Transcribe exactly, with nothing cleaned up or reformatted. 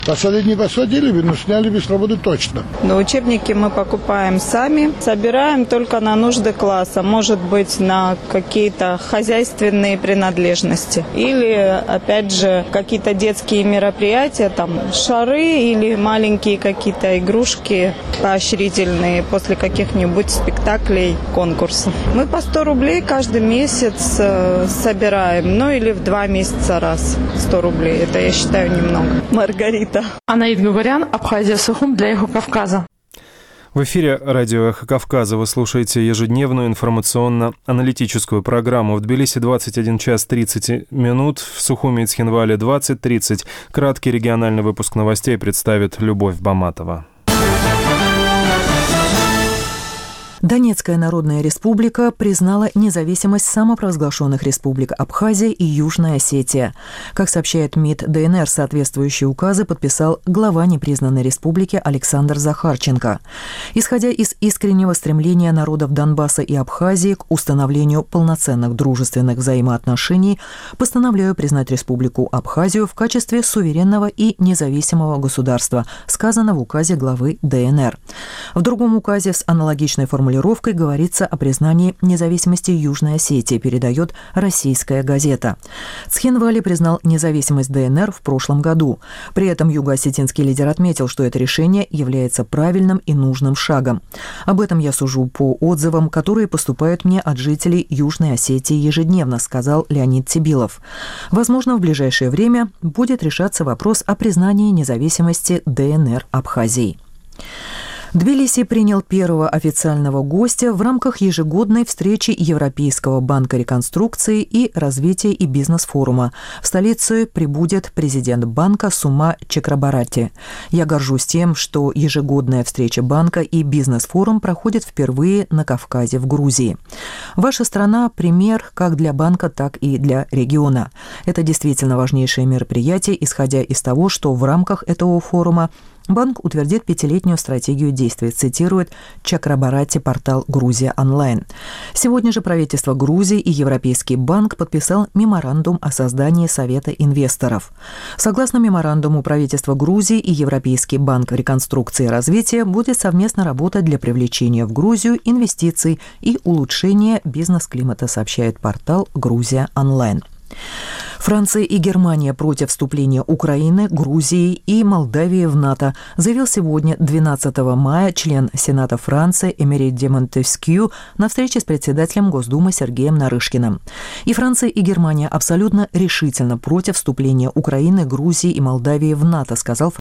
Посадить не посадили бы, но сняли бы с работы точно. Но учебники мы покупаем сами, собираем только на нужды класса, может быть, на какие-то хозяйственные принадлежности. Или, опять же, какие-то детские мероприятия, там, шары или маленькие какие-то игрушки поощрительные после каких-нибудь спектаклей, конкурсов. Мы по сто рублей каждый месяц э, собираем, ну или в два месяца раз сто рублей. Это, я считаю, немного. Маргарита. Анаид Гугарян, Абхазия Сухум для Эхо Кавказа. В эфире радио «Эхо Кавказа» вы слушаете ежедневную информационно-аналитическую программу. В Тбилиси двадцать один час тридцать минут, в Сухуми и Цхинвале двадцать тридцать. Краткий региональный выпуск новостей представит Любовь Баматова. Донецкая Народная Республика признала независимость самопровозглашенных республик Абхазия и Южная Осетия. Как сообщает МИД ДНР, соответствующие указы подписал глава непризнанной республики Александр Захарченко. Исходя из искреннего стремления народов Донбасса и Абхазии к установлению полноценных дружественных взаимоотношений, постановляю признать республику Абхазию в качестве суверенного и независимого государства, сказано в указе главы ДНР. В другом указе с аналогичной формулировкой говорится о признании независимости Южной Осетии, передает «Российская газета». Цхинвали признал независимость ДНР в прошлом году. При этом юго-осетинский лидер отметил, что это решение является правильным и нужным шагом. Об этом я сужу по отзывам, которые поступают мне от жителей Южной Осетии ежедневно, сказал Леонид Тибилов. Возможно, в ближайшее время будет решаться вопрос о признании независимости ДНР Абхазии. Тбилиси принял первого официального гостя в рамках ежегодной встречи Европейского банка реконструкции и развития и бизнес-форума. В столицу прибудет президент банка Сума Чакрабарати. Я горжусь тем, что ежегодная встреча банка и бизнес-форум проходит впервые на Кавказе, в Грузии. Ваша страна – пример как для банка, так и для региона. Это действительно важнейшее мероприятие, исходя из того, что в рамках этого форума банк утвердит пятилетнюю стратегию действий, цитирует Чакрабарати портал «Грузия онлайн». Сегодня же правительство Грузии и Европейский банк подписал меморандум о создании Совета инвесторов. Согласно меморандуму, правительство Грузии и Европейский банк реконструкции и развития будет совместно работать для привлечения в Грузию инвестиций и улучшения бизнес-климата, сообщает портал «Грузия онлайн». Франция и Германия против вступления Украины, Грузии и Молдавии в НАТО, заявил сегодня, двенадцатого мая, член Сената Франции Эмери де Монтескью на встрече с председателем Госдумы Сергеем Нарышкиным. И Франция, и Германия абсолютно решительно против вступления Украины, Грузии и Молдавии в НАТО, сказал